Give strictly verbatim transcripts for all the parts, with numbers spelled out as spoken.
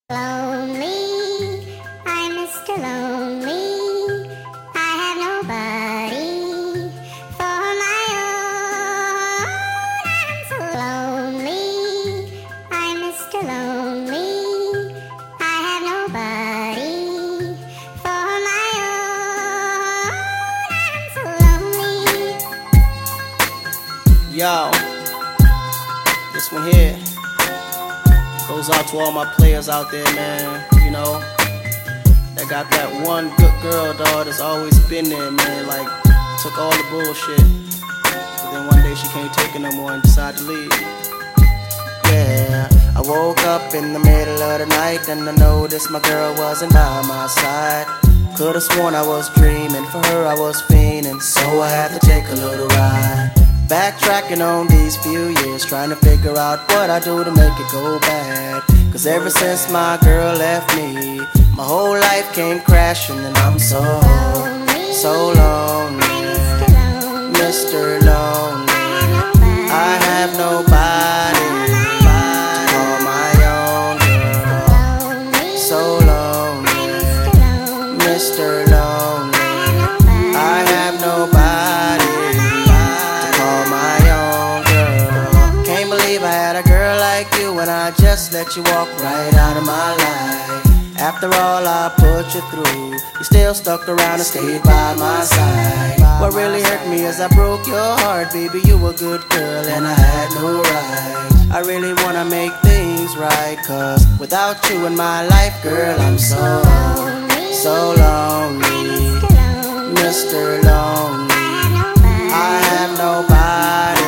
Lonely, I'm Mister Lonely. I have nobody for my own. I'm so lonely, I'm Mister Lonely. I have nobody for my own. I'm so lonely. Yo, this one here goes out to all my players out there, man. You know, that got that one good girl, dog, that's always been there, man. Like, took all the bullshit, but then one day she can't take it no more and decided to leave. Yeah, I woke up in the middle of the night and I noticed my girl wasn't by my side. Could've sworn I was dreaming, for her I was fiending, so I had to take a little ride. Backtracking on these few years, trying to figure out what I do to make it go bad. Cause ever since my girl left me, my whole life came crashing and I'm so, so lonely, Mister Lonely. I have nobody to call my own girl. So lonely, Mister Lonely. I have nobody when I just let you walk right out of my life. After all I put you through, you still stuck around and stayed by my side. What really hurt me is I broke your heart, baby. You were a good girl and I had no right. I really wanna make things right, cause without you in my life, girl, I'm so, so lonely, Mister Lonely. I have nobody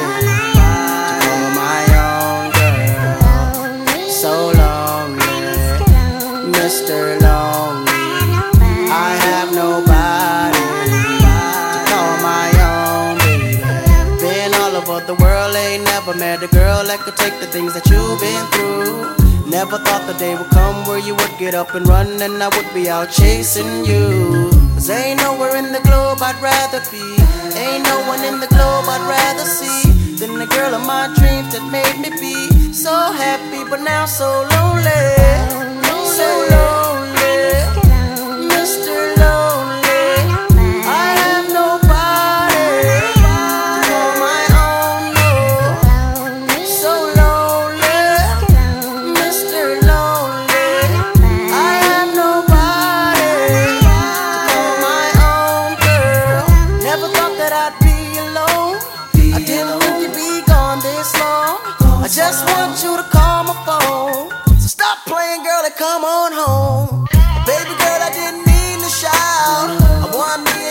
Mister Lonely. I have nobody to call my own, baby. Been all over the world, ain't never met a girl that could take the things that you've been through. Never thought the day would come where you would get up and run and I would be out chasing you. Cause ain't nowhere in the globe I'd rather be, ain't no one in the globe I'd rather see than the girl of my dreams that made me be so happy but now so lonely. So lonely, Mister Lonely. I have nobody to call my own, no. So lonely, Mister Lonely. I have nobody to call my own, girl. Never thought that I'd be alone. I didn't think you'd be gone this long. I just want you to call my phone. Stop playing, girl, and come on home. Baby girl, I didn't mean to shout. I want me